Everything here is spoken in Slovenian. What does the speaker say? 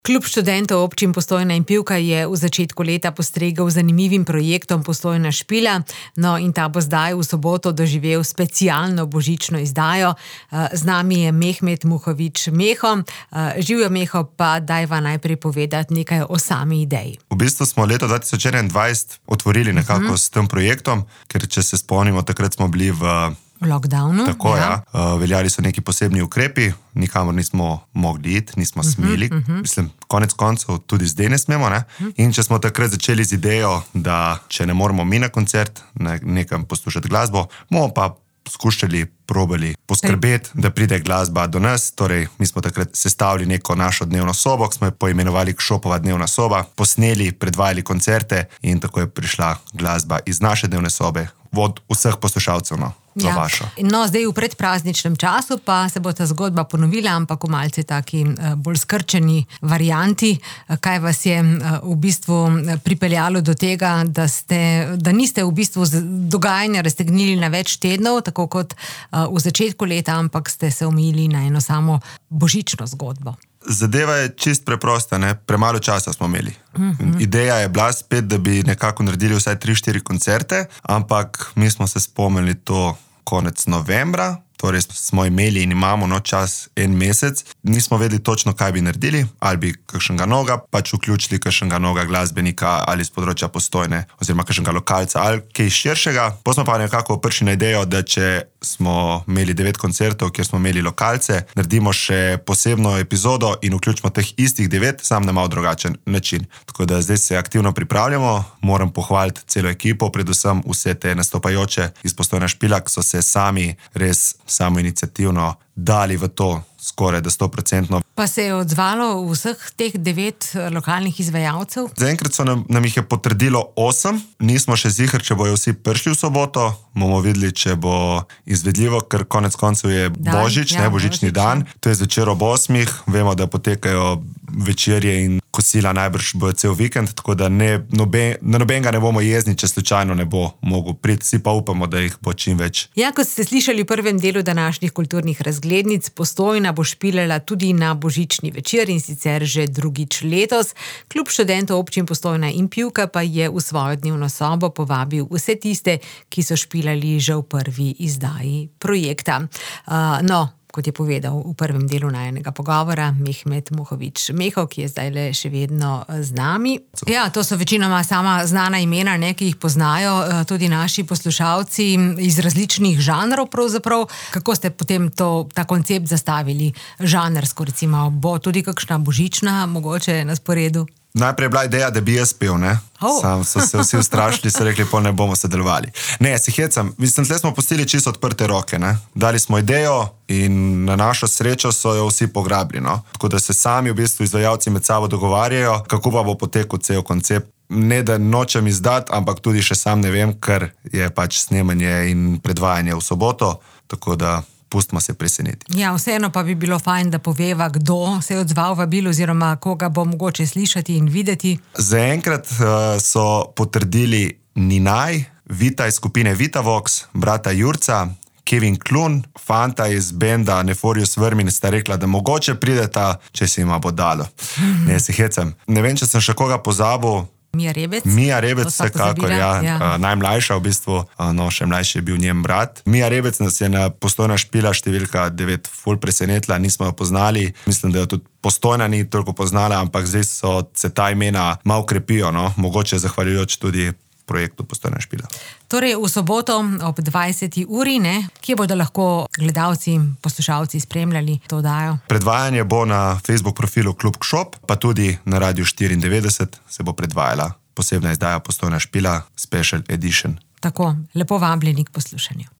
Klub študentov občin Postojna in Pivka je v začetku leta postregel z zanimivim projektom Postojna špila. No, in ta bo zdaj v soboto doživel specialno božično izdajo. Z nami je Mehmet Muhovič Meho. Živjo, Meho, pa dajva najprej povedati nekaj o sami ideji. V bistvu smo leto 2021 otvorili nekako s tem projektom, ker če se spomnimo, takrat smo bili v lockdownu. Tako, ja. Veljali so neki posebni ukrepi, nikamor nismo mogli iti, nismo smeli. Mislim, konec koncev tudi zdaj ne smemo, ne? In če smo takrat začeli z idejo, da če ne moramo mi na koncert, nekam poslušati glasbo, bomo pa probali poskrbeti, da pride glasba do nas. Torej, mi smo takrat sestavili neko našo dnevno sobo, ki smo jo poimenovali Kšopova dnevna soba, posneli, predvajali koncerte in tako je prišla glasba iz naše dnevne sobe, od vseh poslušalcev, za vašo. No, zdaj v predprazničnem času pa se bo ta zgodba ponovila, ampak v malce taki bolj skrčeni varianti. Kaj vas je v bistvu pripeljalo do tega, da niste v bistvu dogajanja raztegnili na več tednov, tako kot v začetku leta, ampak ste se omejili na eno samo božično zgodbo? Zadeva je čist preprosta, ne? Premalo časa smo imeli. Ideja je bila spet, da bi nekako naredili vsaj 3-4 koncerte, ampak mi smo se spomnili to konec novembra, torej smo imeli in imamo čas en mesec. Nismo vedeli točno, kaj bi naredili, ali bi kakšnega noga pač vključili, kakšnega noga glasbenika ali z področja Postojne, oziroma kakšnega lokalca ali kaj širšega. Potem smo pa nekako prišli na idejo, da če smo imeli 9 koncertov, kjer smo imeli lokalce, naredimo še posebno epizodo in vključimo teh istih 9, sam na malo drugačen način. Tako da zdaj se aktivno pripravljamo, moram pohvaliti celo ekipo, predvsem vse te nastopajoče iz Postojna špila, ki so se sami res samoiniciativno dali v to skoraj da 100%. Pa se je odzvalo vseh teh 9 lokalnih izvajalcev? Zaenkrat so nam jih je potrdilo 8. Nismo še ziher, če bojo vsi prišli v soboto. Bomo videli, če bo izvedljivo, ker konec koncev je Božič, božični dan. To je zvečer ob 8. Vemo, da potekajo večerje in kosila najbrž bo cel vikend, tako da na nobenega ne bomo jezni, če slučajno ne bo mogel priti. Vsi pa upamo, da jih bo čim več. Ja, kot ste slišali v prvem delu današnjih kulturnih razglednic, Postojna bo špilala tudi na božični večer, in sicer že drugič letos. Klub študentov občin Postojna in Pivka pa je v svojo dnevno sobo povabil vse tiste, ki so špilali že v prvi izdaji projekta. Kot je povedal v prvem delu najinega pogovora Mehmet Muhovič Meho, ki je zdajle še vedno z nami. Ja, to so večinoma sama znana imena, ki jih poznajo tudi naši poslušalci iz različnih žanrov pravzaprav. Kako ste potem ta koncept zastavili žanrsko, recimo? Bo tudi kakšna božična mogoče na sporedu? Najprej je bila ideja, da bi jaz pel, ne? Sam so se vsi ustrašili, so rekli, pa ne bomo sodelovali. Ne, se hecam. Mislim, tle smo pustili čisto odprte roke, ne? Dali smo idejo in na našo srečo so jo vsi pograbili, no? Tako da se sami v bistvu izvajalci med sabo dogovarjajo, kako pa bo potekal cel koncept. Ne, da nočem izdati, ampak tudi še sam ne vem, ker je pač snemanje in predvajanje v soboto, tako da pustimo se preseneti. Ja, vseeno pa bi bilo fajn, da poveva, kdo se je odzval vabilu oziroma koga bo mogoče slišati in videti. Zaenkrat so potrdili Ninaj, Vita iz skupine Vitavox, brata Jurca, Kevin Klun, fanta iz benda Neforius Vermin sta rekla, da mogoče prideta, če se jima bo dalo. Ne, se hecam. Ne vem, če sem še koga pozabil. Mija Rebec, vsekakor, ja. Najmlajša v bistvu, še mlajši je bil njen brat. Mija Rebec nas je na Postojna špila številka 9 ful presenetila, nismo jo poznali. Mislim, da jo tudi Postojna ni toliko poznala, ampak zdaj se ta imena malo krepijo, mogoče zahvaljujoč tudi projektu Postojna špila. Torej v soboto ob 20. uri, kje bodo lahko gledalci, poslušalci spremljali to oddajo? Predvajanje bo na Facebook profilu Klub Kšop, pa tudi na Radiu 94 se bo predvajala posebna izdaja Postojna špila, Special Edition. Tako, lepo vabljeni k poslušanju.